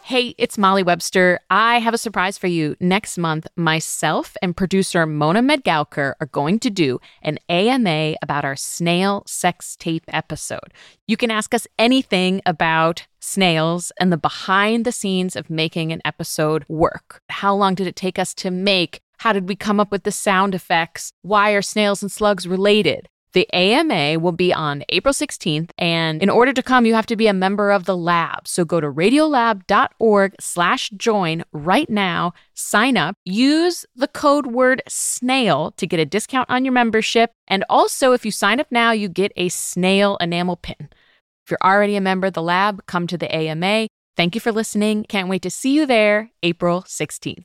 Hey, it's Molly Webster. I have a surprise for you. Next month, myself and producer Mona Medgalker are going to do an AMA about our snail sex tape episode. You can ask us anything about snails and the behind the scenes of making an episode work. How long did it take us to make? How did we come up with the sound effects? Why are snails and slugs related? The AMA will be on April 16th, and in order to come, you have to be a member of the lab. So go to radiolab.org/join right now, sign up, use the code word SNAIL to get a discount on your membership. And also, if you sign up now, you get a snail enamel pin. If you're already a member of the lab, come to the AMA. Thank you for listening. Can't wait to see you there, April 16th.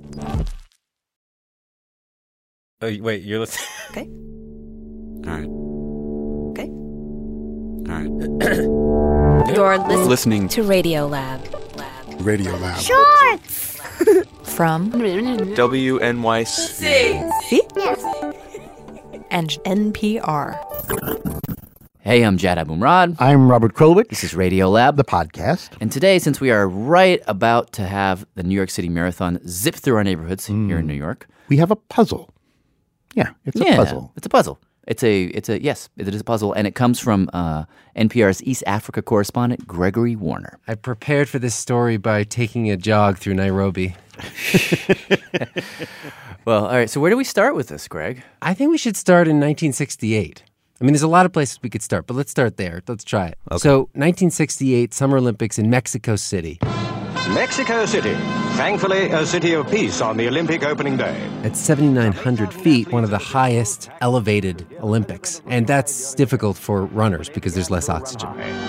Oh, wait, you're listening? Okay. All right. Okay. All right. You're Listening to Radiolab. Radio Lab. Shorts! From WNYC. See? Yes. And NPR. Hey, I'm Jad Abumrad. I'm Robert Krulwich. This is Radiolab, the podcast. And today, since we are right about to have the New York City Marathon zip through our neighborhoods here in New York, We have a puzzle. Yeah, it's a puzzle. It's a puzzle. Yes, it is a puzzle, and it comes from NPR's East Africa correspondent, Gregory Warner. I prepared for this story by taking a jog through Nairobi. Well, all right, so where do we start with this, Greg? I think we should start in 1968. I mean, there's a lot of places we could start, but let's start there. Let's try it. Okay. So, 1968 Summer Olympics in Mexico City. Mexico City, thankfully a city of peace on the Olympic opening day. At 7,900 feet, one of the highest elevated Olympics. And that's difficult for runners because there's less oxygen.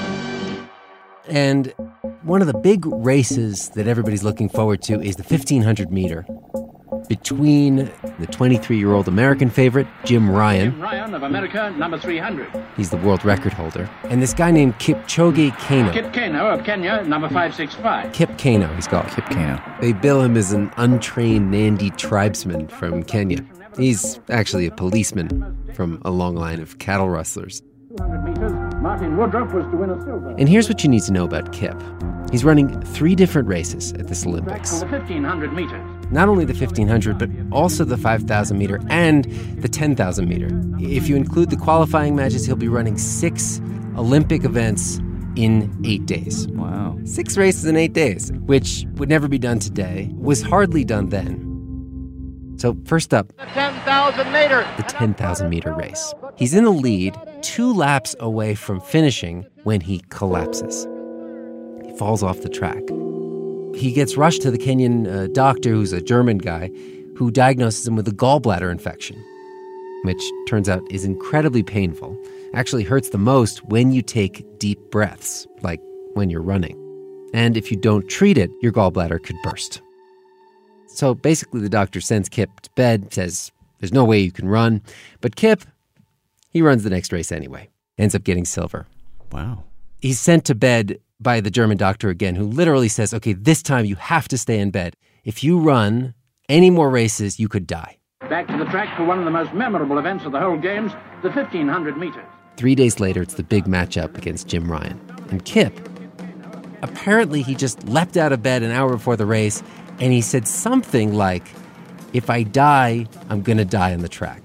And one of the big races that everybody's looking forward to is the 1,500 meter between the 23-year-old American favorite, Jim Ryan. Jim Ryan of America, number 300. He's the world record holder. And this guy named Kipchoge Keino. Kip Keino of Kenya, number 565. Kip Keino, he's called. Kip Keino. They bill him as an untrained Nandi tribesman from Kenya. He's actually a policeman from a long line of cattle rustlers. 200 meters, Martin Woodruff was to win a silver. And here's what you need to know about Kip. He's running 3 different races at this Track Olympics. for the 1,500 meters. Not only the 1,500, but also the 5,000 meter and the 10,000 meter. If you include the qualifying matches, he'll be running 6 Olympic events in 8 days. Wow. 6 races in 8 days, which would never be done today, was hardly done then. So first up, The 10,000 meter. the 10,000 meter race. He's in the lead, 2 laps away from finishing when he collapses. He falls off the track. He gets rushed to the Kenyan doctor, who's a German guy, who diagnoses him with a gallbladder infection, which turns out is incredibly painful. Actually hurts the most when you take deep breaths, like when you're running. And if you don't treat it, your gallbladder could burst. So basically the doctor sends Kip to bed, says, there's no way you can run. But Kip, he runs the next race anyway. Ends up getting silver. Wow. He's sent to bed by the German doctor again, who literally says, okay, this time you have to stay in bed. If you run any more races, you could die. Back to the track for one of the most memorable events of the whole Games, the 1,500 meters. 3 days later, it's the big matchup against Jim Ryan. And Kip, apparently he just leapt out of bed an hour before the race, and he said something like, if I die, I'm going to die on the track.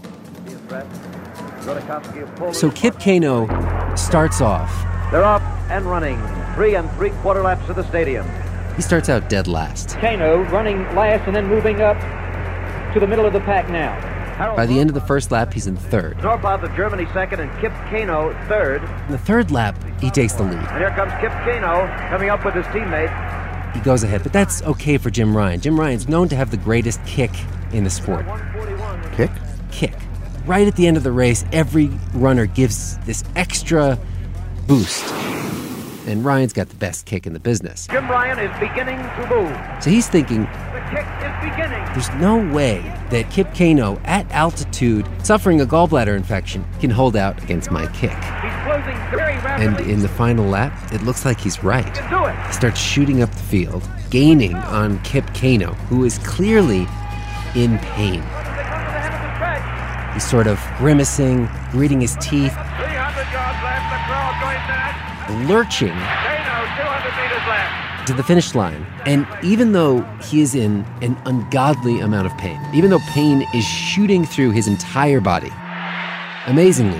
So Kip Keino starts off. They're off and running 3 3/4 laps of the stadium. He starts out dead last. Keino running last and then moving up to the middle of the pack now. By the end of the first lap, he's in third. Norpath of Germany second and Kip Keino third. In the third lap, he takes the lead. And here comes Kip Keino coming up with his teammate. He goes ahead, but that's okay for Jim Ryan. Jim Ryan's known to have the greatest kick in the sport. Kick? Kick. Right at the end of the race, every runner gives this extra boost. And Ryan's got the best kick in the business. Jim Ryan is beginning to move. So he's thinking, The kick is beginning. there's no way that Kip Keino, at altitude, suffering a gallbladder infection, can hold out against my kick. He's closing very rapidly. And in the final lap, it looks like he's right. He can do it. He starts shooting up the field, gaining on Kip Keino, who is clearly in pain. They come to the head of the track. He's sort of grimacing, gritting his teeth, 300 yards left. The crowd going back. lurching. Keino, 200 meters left. to the finish line. And even though he is in an ungodly amount of pain, even though pain is shooting through his entire body, amazingly,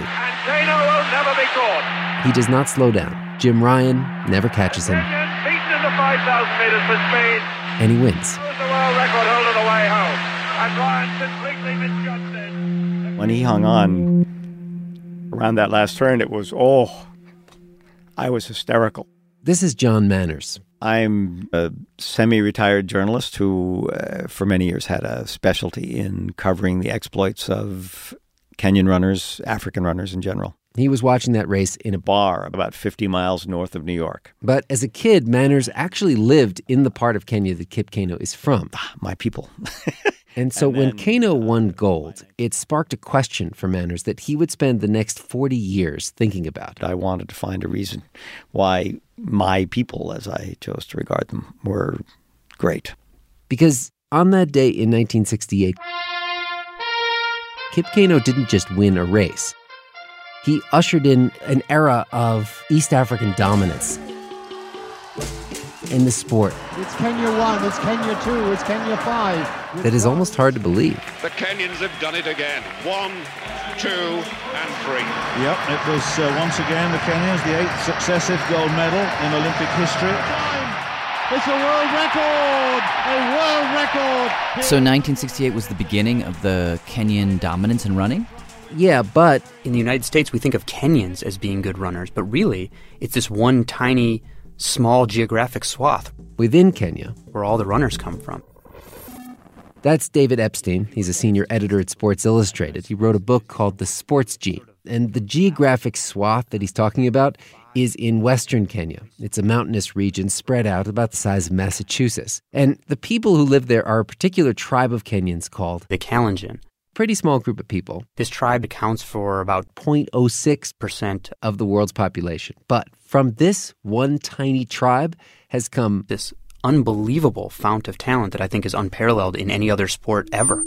he does not slow down. Jim Ryan never catches him. Beaten in the 5,000 meters for speed. And he wins. The world record holder the way home. And Ryan completely misjudged it. When he hung on around that last turn, it was, I was hysterical. This is John Manners. I'm a semi-retired journalist who, for many years, had a specialty in covering the exploits of Kenyan runners, African runners in general. He was watching that race in a bar about 50 miles north of New York. But as a kid, Manners actually lived in the part of Kenya that Kip Keino is from. My people. And so when Keino won gold, it sparked a question for Manners that he would spend the next 40 years thinking about. I wanted to find a reason why my people, as I chose to regard them, were great. Because on that day in 1968, Kip Keino didn't just win a race. He ushered in an era of East African dominance in the sport. It's Kenya 1, it's Kenya 2, it's Kenya 5. That is almost hard to believe. The Kenyans have done it again. 1, 2, and 3. Yep, it was once again the Kenyans, the 8th successive gold medal in Olympic history. It's a world record! A world record! So 1968 was the beginning of the Kenyan dominance in running? Yeah, but in the United States, we think of Kenyans as being good runners, but really, it's this one tiny, small geographic swath within Kenya where all the runners come from. That's David Epstein. He's a senior editor at Sports Illustrated. He wrote a book called The Sports Gene. And the geographic swath that he's talking about is in western Kenya. It's a mountainous region spread out about the size of Massachusetts. And the people who live there are a particular tribe of Kenyans called the Kalenjin. Pretty small group of people. This tribe accounts for about 0.06% of the world's population. But from this one tiny tribe has come this unbelievable fount of talent that I think is unparalleled in any other sport ever.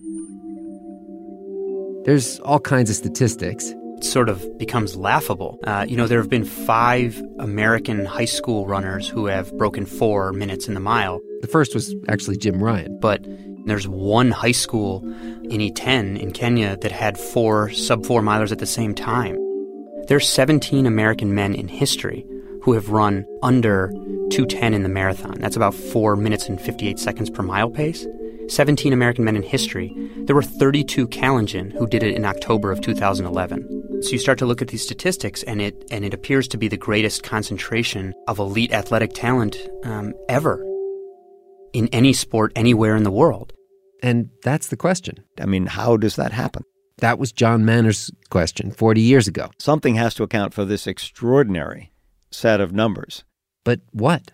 There's all kinds of statistics. It sort of becomes laughable. There have been 5 American high school runners who have broken 4 minutes in the mile. The first was actually Jim Ryan. But there's one high school in Iten in Kenya that had 4 sub-4 milers at the same time. There's 17 American men in history who have run under 2:10 in the marathon. That's about 4 minutes and 58 seconds per mile pace. 17 American men in history. There were 32 Kalenjin who did it in October of 2011. So you start to look at these statistics, and it appears to be the greatest concentration of elite athletic talent ever in any sport anywhere in the world. And that's the question. I mean, how does that happen? That was John Manners' question 40 years ago. Something has to account for this extraordinary set of numbers. But what?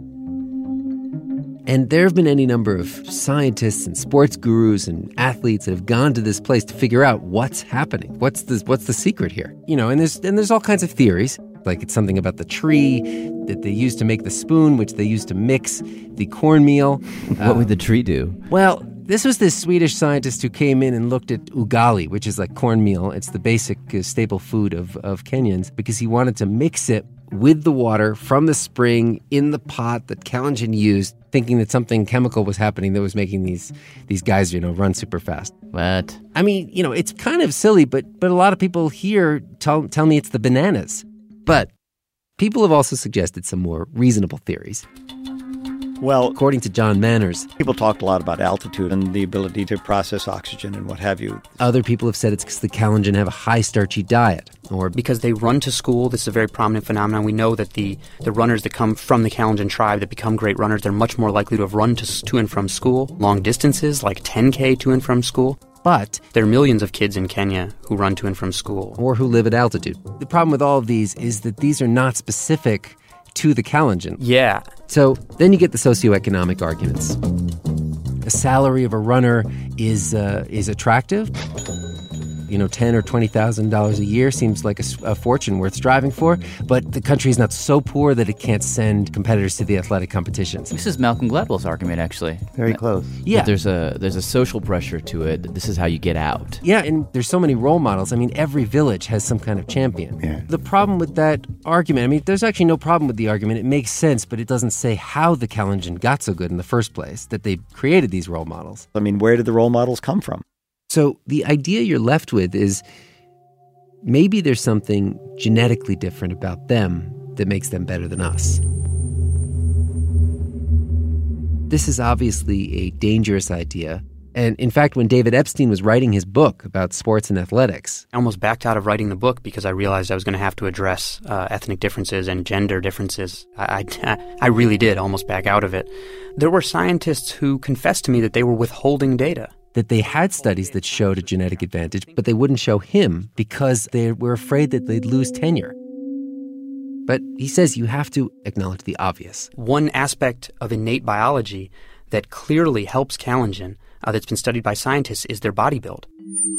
And there have been any number of scientists and sports gurus and athletes that have gone to this place to figure out what's happening. What's the secret here? And there's all kinds of theories. Like it's something about the tree that they used to make the spoon, which they used to mix the cornmeal. What would the tree do? Well, this was this Swedish scientist who came in and looked at ugali, which is like cornmeal. It's the basic staple food of Kenyans, because he wanted to mix it with the water from the spring in the pot that Kalenjin used, thinking that something chemical was happening that was making these guys, run super fast. What? I mean, it's kind of silly, but a lot of people here tell me it's the bananas. But people have also suggested some more reasonable theories. Well, according to John Manners, people talked a lot about altitude and the ability to process oxygen and what have you. Other people have said it's because the Kalenjin have a high starchy diet, or because they run to school. This is a very prominent phenomenon. We know that the runners that come from the Kalenjin tribe that become great runners, they're much more likely to have run to and from school, long distances like 10K to and from school. But there are millions of kids in Kenya who run to and from school. Or who live at altitude. The problem with all of these is that these are not specific to the Kalenjin. Yeah. So then you get the socioeconomic arguments. The salary of a runner is attractive. $10,000 or $20,000 a year seems like a fortune worth striving for, but the country is not so poor that it can't send competitors to the athletic competitions. This is Malcolm Gladwell's argument, actually. Very close. Yeah. But there's a social pressure to it. This is how you get out. Yeah, and there's so many role models. I mean, every village has some kind of champion. Yeah. The problem with that argument, I mean, there's actually no problem with the argument. It makes sense, but it doesn't say how the Kalenjin got so good in the first place, that they created these role models. I mean, where did the role models come from? So the idea you're left with is maybe there's something genetically different about them that makes them better than us. This is obviously a dangerous idea. And in fact, when David Epstein was writing his book about sports and athletics, I almost backed out of writing the book because I realized I was going to have to address ethnic differences and gender differences. I really did almost back out of it. There were scientists who confessed to me that they were withholding data. that they had studies that showed a genetic advantage, but they wouldn't show him because they were afraid that they'd lose tenure. But he says you have to acknowledge the obvious. One aspect of innate biology that clearly helps Kalenjin, that's been studied by scientists, is their body build.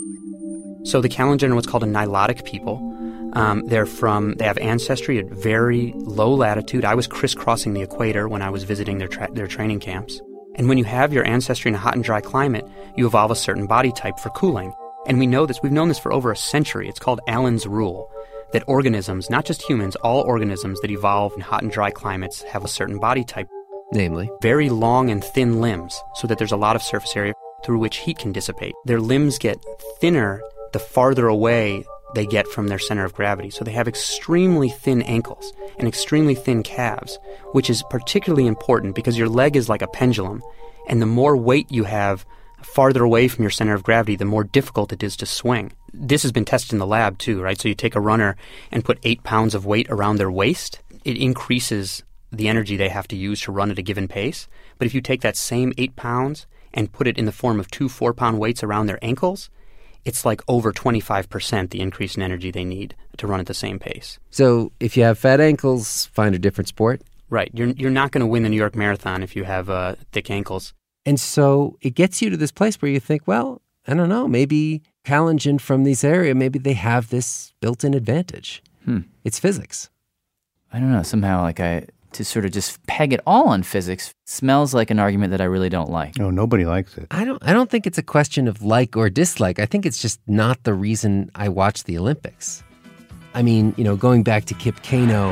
So the Kalenjin are what's called a Nilotic people. They have ancestry at very low latitude. I was crisscrossing the equator when I was visiting their training camps. And when you have your ancestry in a hot and dry climate, you evolve a certain body type for cooling. And we know this. We've known this for over a century. It's called Allen's rule, that organisms, not just humans, all organisms that evolve in hot and dry climates have a certain body type. Namely? Very long and thin limbs, so that there's a lot of surface area through which heat can dissipate. Their limbs get thinner the farther away they get from their center of gravity. So they have extremely thin ankles and extremely thin calves, which is particularly important because your leg is like a pendulum, and the more weight you have farther away from your center of gravity, the more difficult it is to swing. This has been tested in the lab too, right? So you take a runner and put 8 pounds of weight around their waist, it increases the energy they have to use to run at a given pace. But if you take that same 8 pounds and put it in the form of 2 4-pound weights around their ankles, it's like over 25% the increase in energy they need to run at the same pace. So if you have fat ankles, find a different sport? Right. You're not going to win the New York Marathon if you have thick ankles. And so it gets you to this place where you think, well, I don't know, maybe Kalenjin from this area, maybe they have this built-in advantage. It's physics. I don't know, somehow to sort of just peg it all on physics smells like an argument that I really don't like. No, nobody likes it. I don't think it's a question of like or dislike. I think it's just not the reason I watch the Olympics. I mean, going back to Kip Keino,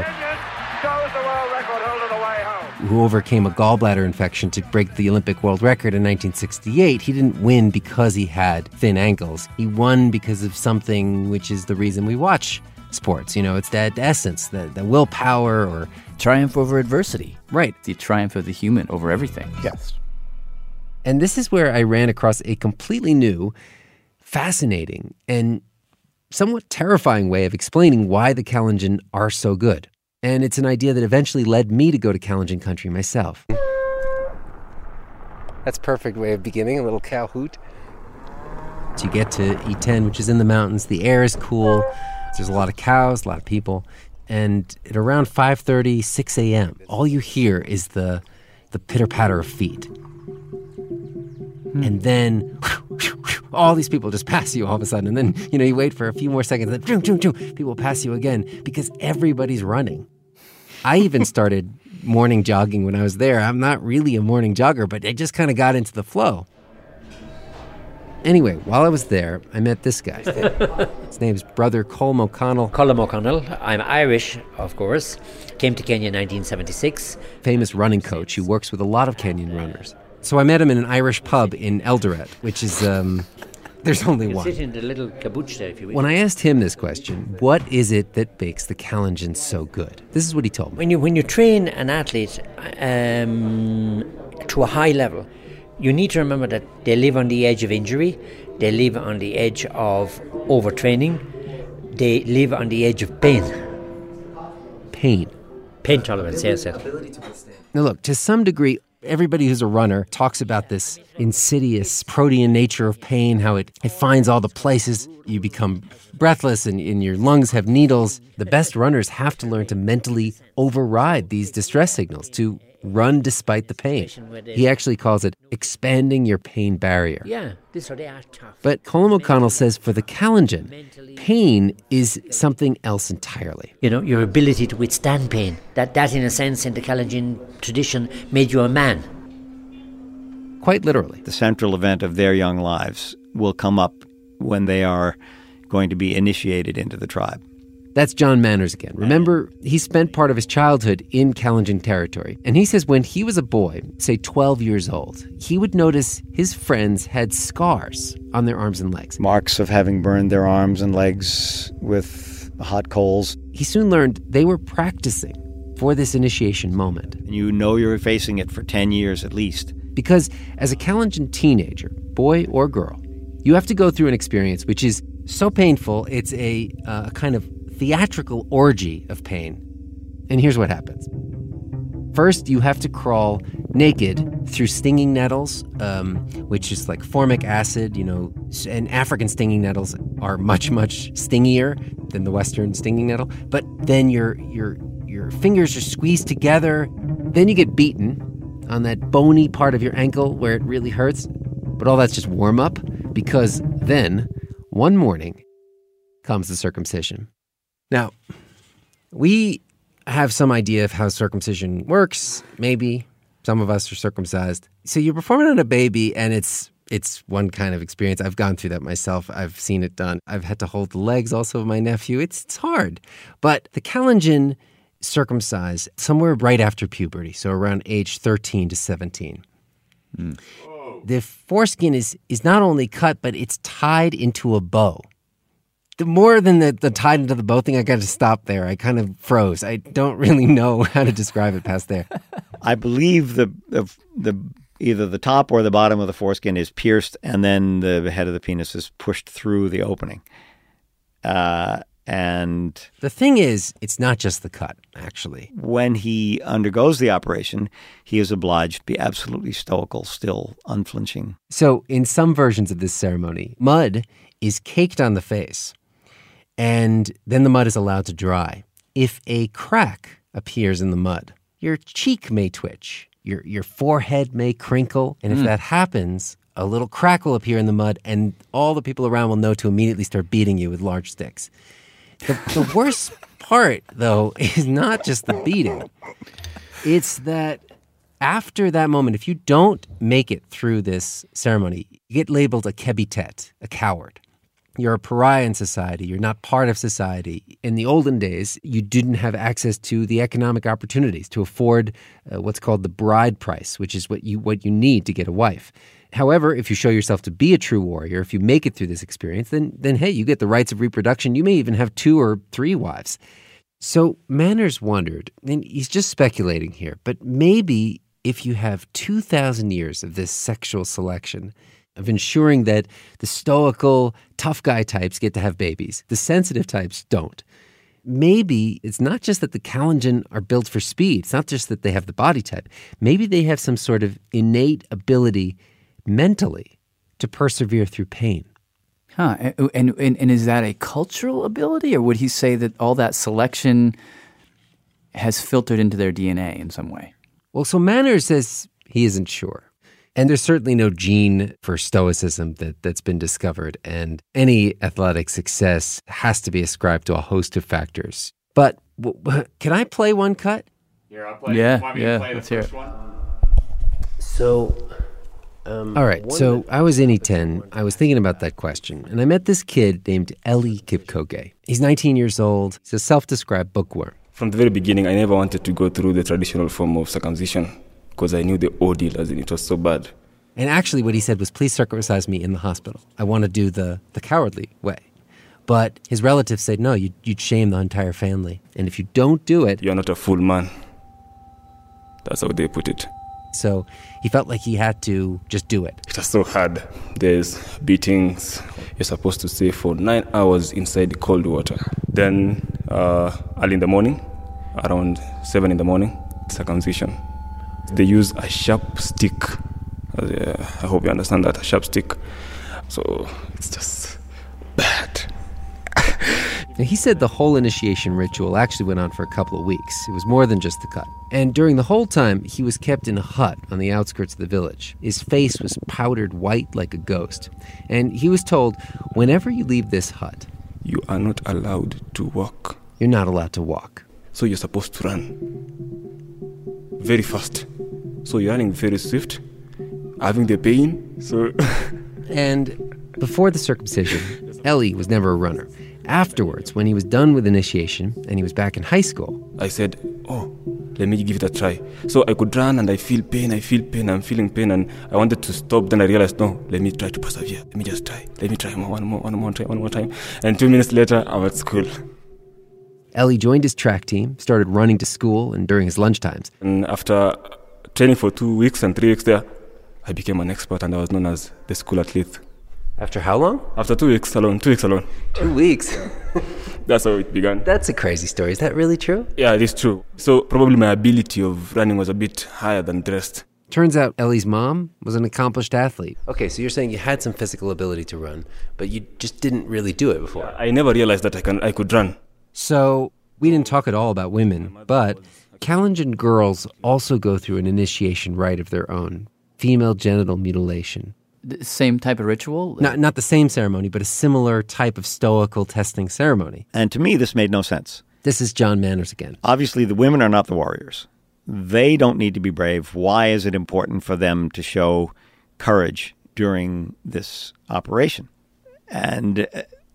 who overcame a gallbladder infection to break the Olympic world record in 1968, he didn't win because he had thin ankles. He won because of something which is the reason we watch sports. It's that essence, the willpower or triumph over adversity. Right. The triumph of the human over everything. Yes. And this is where I ran across a completely new, fascinating, and somewhat terrifying way of explaining why the Kalenjin are so good. And it's an idea that eventually led me to go to Kalenjin country myself. That's a perfect way of beginning, a little cow hoot. So you get to E10, which is in the mountains. The air is cool. There's a lot of cows, a lot of people. And at around 5:30, 6 a.m., all you hear is the pitter-patter of feet. And then all these people just pass you all of a sudden. And then, you wait for a few more seconds, and then people pass you again because everybody's running. I even started morning jogging when I was there. I'm not really a morning jogger, but I just kind of got into the flow. Anyway, while I was there, I met this guy. His name's Brother Colm O'Connell. Colm O'Connell. I'm Irish, of course. Came to Kenya in 1976. Famous running coach who works with a lot of Kenyan runners. So I met him in an Irish pub in Eldoret, which is, there's only one. Sit in the little caboose there, if you wish. When I asked him this question, what is it that makes the Kalenjin so good? This is what he told me. When you train an athlete to a high level, you need to remember that they live on the edge of injury, they live on the edge of overtraining, they live on the edge of pain. Pain tolerance, yes. Now look, to some degree, everybody who's a runner talks about this insidious protean nature of pain, how it finds all the places. You become breathless and your lungs have needles. The best runners have to learn to mentally override these distress signals, to run despite the pain. He actually calls it expanding your pain barrier. Yeah, so they are tough. But Colm O'Connell says for the Kalenjin, pain is something else entirely. You know, your ability to withstand pain. That in a sense, in the Kalenjin tradition, made you a man. Quite literally. The central event of their young lives will come up when they are going to be initiated into the tribe. That's John Manners again. Remember, he spent part of his childhood in Kalenjin territory. And he says when he was a boy, say 12 years old, he would notice his friends had scars on their arms and legs. Marks of having burned their arms and legs with hot coals. He soon learned they were practicing for this initiation moment. And you know you're facing it for 10 years at least. Because as a Kalenjin teenager, boy or girl, you have to go through an experience which is so painful, it's a kind of theatrical orgy of pain. And here's what happens. First, you have to crawl naked through stinging nettles, which is like formic acid, and African stinging nettles are much, much stingier than the Western stinging nettle. But then your fingers are squeezed together. Then you get beaten on that bony part of your ankle where it really hurts. But all that's just warm up, because then, one morning, comes the circumcision. Now, we have some idea of how circumcision works. Maybe some of us are circumcised. So you perform it on a baby, and it's one kind of experience. I've gone through that myself. I've seen it done. I've had to hold the legs also of my nephew. It's hard. But the Kalenjin circumcise somewhere right after puberty, so around age 13 to 17. The foreskin is not only cut, but it's tied into a bow. More than the tied into the bow thing, I got to stop there. I kind of froze. I don't really know how to describe it past there. I believe the either the top or the bottom of the foreskin is pierced, and then the head of the penis is pushed through the opening. And the thing is, it's not just the cut, actually. When he undergoes the operation, he is obliged to be absolutely stoical, still unflinching. So in some versions of this ceremony, mud is caked on the face, and then the mud is allowed to dry. If a crack appears in the mud, your cheek may twitch, your forehead may crinkle, and if that happens, a little crack will appear in the mud, and all the people around will know to immediately start beating you with large sticks. The worst part, though, is not just the beating. It's that after that moment, if you don't make it through this ceremony, you get labeled a kebitet, a coward. You're a pariah in society. You're not part of society. In the olden days, you didn't have access to the economic opportunities to afford what's called the bride price, which is what you need to get a wife. However, if you show yourself to be a true warrior, if you make it through this experience, then hey, you get the rights of reproduction. You may even have 2 or 3 wives. So Manners wondered, and he's just speculating here, but maybe if you have 2,000 years of this sexual selection, of ensuring that the stoical, tough guy types get to have babies, the sensitive types don't. Maybe it's not just that the Kalenjin are built for speed. It's not just that they have the body type. Maybe they have some sort of innate ability mentally to persevere through pain. Huh. And is that a cultural ability, or would he say that all that selection has filtered into their DNA in some way? Well, so Manners says he isn't sure. And there's certainly no gene for stoicism that's been discovered, and any athletic success has to be ascribed to a host of factors. But can I play one cut? Here, I'll play. Yeah, play let's hear it. one? So, all right, so I was in E10. I was thinking about that question, and I met this kid named Eli Kipchoge. He's 19 years old. He's a self-described bookworm. From the very beginning, I never wanted to go through the traditional form of circumcision, because I knew the ordeal, as in it was so bad. And actually what he said was, please circumcise me in the hospital. I want to do the cowardly way. But his relatives said, no, you'd shame the entire family. And if you don't do it... You're not a full man. That's how they put it. So he felt like he had to just do it. It was so hard. There's beatings. You're supposed to stay for 9 hours inside the cold water. Then early in the morning, around 7 in the morning, circumcision. They use a sharp stick. I hope you understand that, a sharp stick. So it's just bad. Now, he said the whole initiation ritual actually went on for a couple of weeks. It was more than just the cut. And during the whole time, he was kept in a hut on the outskirts of the village. His face was powdered white like a ghost. And he was told, whenever you leave this hut, you are not allowed to walk. You're not allowed to walk. So you're supposed to run very fast. So you're running very swift, having the pain. So And before the circumcision, Eli was never a runner. Afterwards, when he was done with initiation and he was back in high school, I said, let me give it a try. So I could run and I feel pain, I'm feeling pain, and I wanted to stop. Then I realized, no, let me try to persevere. Let me just try. Let me try one more time. And 2 minutes later, I'm at school. Eli joined his track team, started running to school and during his lunchtimes. And after training for 2 weeks and 3 weeks there, I became an expert and I was known as the school athlete. After how long? After 2 weeks alone. 2 weeks alone. 2 weeks? That's how it began. That's a crazy story. Is that really true? Yeah, it is true. So probably my ability of running was a bit higher than the rest. Turns out Eli's mom was an accomplished athlete. Okay, so you're saying you had some physical ability to run, but you just didn't really do it before. I never realized that I could run. So we didn't talk at all about women, but Kalenjin girls also go through an initiation rite of their own, female genital mutilation. The same type of ritual? Not the same ceremony, but a similar type of stoical testing ceremony. And to me, this made no sense. This is John Manners again. Obviously, the women are not the warriors. They don't need to be brave. Why is it important for them to show courage during this operation? And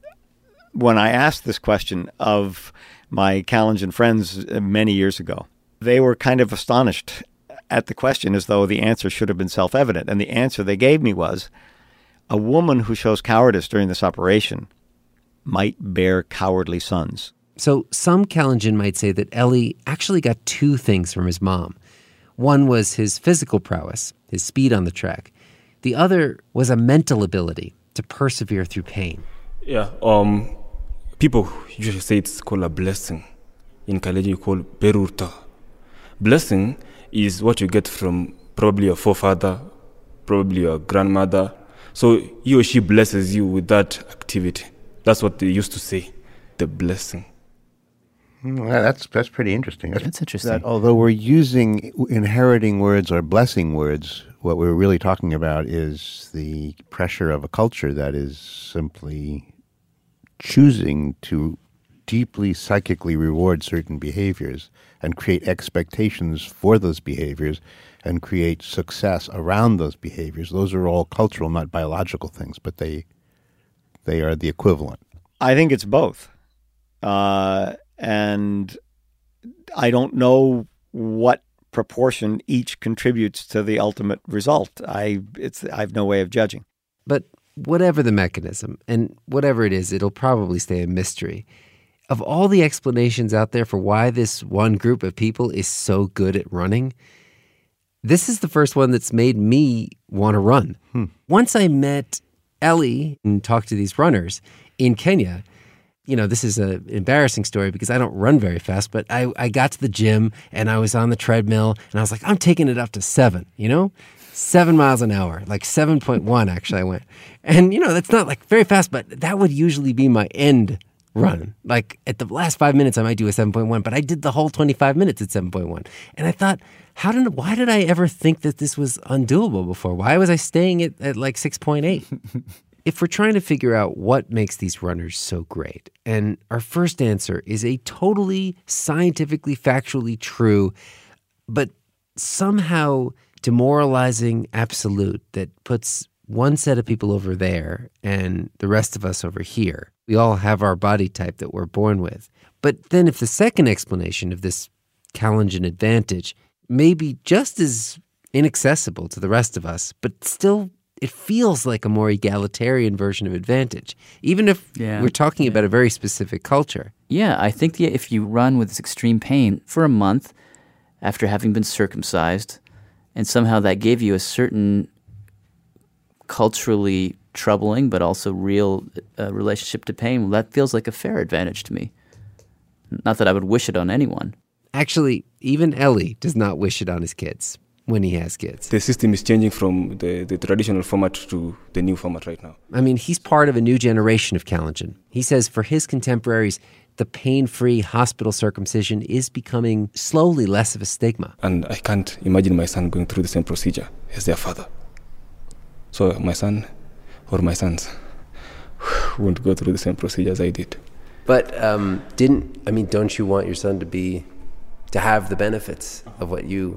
when I asked this question of my Kalenjin friends many years ago, they were kind of astonished at the question as though the answer should have been self-evident. And the answer they gave me was, a woman who shows cowardice during this operation might bear cowardly sons. So some Kalenjin might say that Eli actually got two things from his mom. One was his physical prowess, his speed on the track. The other was a mental ability to persevere through pain. Yeah, people usually say it's called a blessing. In Kalenjin, you call berurta. Blessing is what you get from probably your forefather, probably your grandmother. So he or she blesses you with that activity. That's what they used to say, the blessing. Well, that's pretty interesting. That's interesting. That although we're using inheriting words or blessing words, what we're really talking about is the pressure of a culture that is simply choosing to deeply psychically reward certain behaviors and create expectations for those behaviors and create success around those behaviors. Those are all cultural, not biological things, but they are the equivalent. I think it's both. And I don't know what proportion each contributes to the ultimate result. I have no way of judging. But whatever the mechanism, and whatever it is, it'll probably stay a mystery. Of all the explanations out there for why this one group of people is so good at running, this is the first one that's made me want to run. Once I met Eli and talked to these runners in Kenya, this is an embarrassing story because I don't run very fast, but I got to the gym and I was on the treadmill and I was like, I'm taking it up to 7, 7 miles an hour, like 7.1 actually I went. And, that's not like very fast, but that would usually be my end run. Like at the last 5 minutes, I might do a 7.1, but I did the whole 25 minutes at 7.1. And I thought, why did I ever think that this was undoable before? Why was I staying at like 6.8? If we're trying to figure out what makes these runners so great, and our first answer is a totally scientifically, factually true, but somehow demoralizing absolute that puts one set of people over there and the rest of us over here. We all have our body type that we're born with. But then if the second explanation of this Kalenjin advantage may be just as inaccessible to the rest of us, but still it feels like a more egalitarian version of advantage, even if we're talking about a very specific culture. Yeah, I think if you run with this extreme pain for a month after having been circumcised, and somehow that gave you a certain culturally troubling but also real relationship to pain, well, that feels like a fair advantage to me. Not that I would wish it on anyone. Actually, even Eli does not wish it on his kids. when he has kids. The system is changing from the traditional format to the new format right now. I mean, he's part of a new generation of Kalenjin. He says for his contemporaries, the pain-free hospital circumcision is becoming slowly less of a stigma. And I can't imagine my son going through the same procedure as their father. So my son or my sons won't go through the same procedure as I did. But don't you want your son to have the benefits of what you...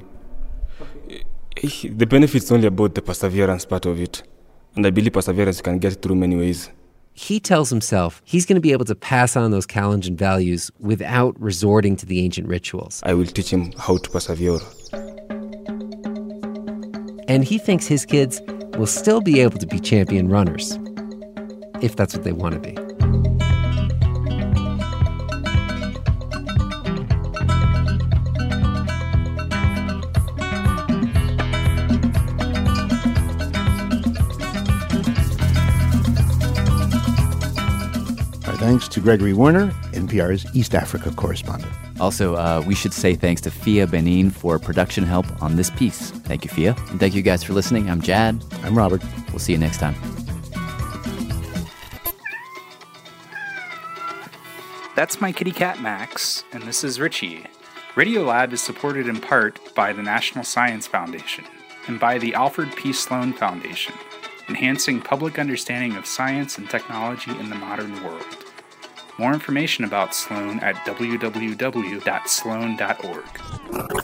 The benefits only about the perseverance part of it. And I believe perseverance you can get through many ways. He tells himself he's going to be able to pass on those Kalenjin values without resorting to the ancient rituals. I will teach him how to persevere. And he thinks his kids will still be able to be champion runners, if that's what they want to be. Thanks to Gregory Werner, NPR's East Africa correspondent. Also, we should say thanks to Fia Benin for production help on this piece. Thank you, Fia. And thank you guys for listening. I'm Jad. I'm Robert. We'll see you next time. That's my kitty cat, Max, and this is Richie. Radiolab is supported in part by the National Science Foundation and by the Alfred P. Sloan Foundation, enhancing public understanding of science and technology in the modern world. More information about Sloan at www.sloan.org.